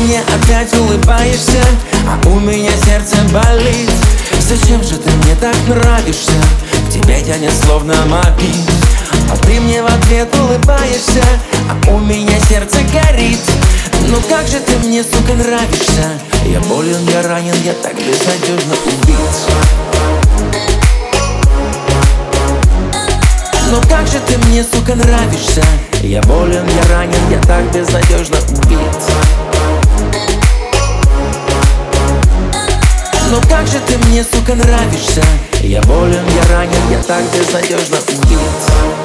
мне опять улыбаешься, а у меня сердце болит. Зачем же ты мне так нравишься? К тебе тянет словно магнит. А ты мне в ответ улыбаешься, а у меня сердце горит. Ну как же ты мне, сука, нравишься? Я болен, я ранен, я так безнадежно убит. Ну как же ты мне, сука, нравишься? Я болен, я ранен, я так безнадежно убит. Ну как же ты мне, сука, нравишься? Я болен, я ранен, я так безнадежно убит.